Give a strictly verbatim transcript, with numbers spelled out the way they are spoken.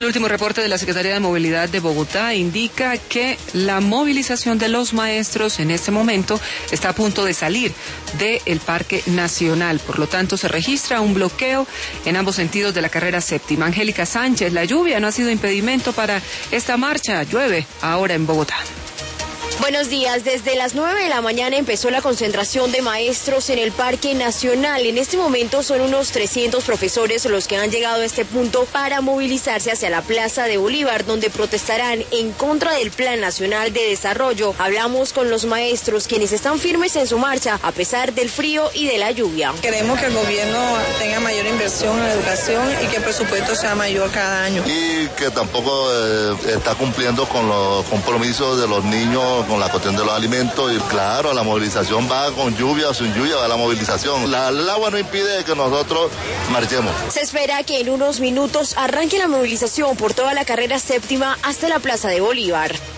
El último reporte de la Secretaría de Movilidad de Bogotá indica que la movilización de los maestros en este momento está a punto de salir del Parque Nacional. Por lo tanto, se registra un bloqueo en ambos sentidos de la carrera séptima. Angélica Sánchez, la lluvia no ha sido impedimento para esta marcha. Llueve ahora en Bogotá. Buenos días. Desde las nueve de la mañana empezó la concentración de maestros en el Parque Nacional. En este momento son unos trescientos profesores los que han llegado a este punto para movilizarse hacia la Plaza de Bolívar, donde protestarán en contra del Plan Nacional de Desarrollo. Hablamos con los maestros, quienes están firmes en su marcha a pesar del frío y de la lluvia. Queremos que el gobierno tenga mayor inversión en la educación y que el presupuesto sea mayor cada año. Y que tampoco eh, está cumpliendo con los compromisos de los niños, con la cuestión de los alimentos. Y claro, la movilización va con lluvia o sin lluvia, va la movilización. La, el agua no impide que nosotros marchemos. Se espera que en unos minutos arranque la movilización por toda la carrera séptima hasta la Plaza de Bolívar.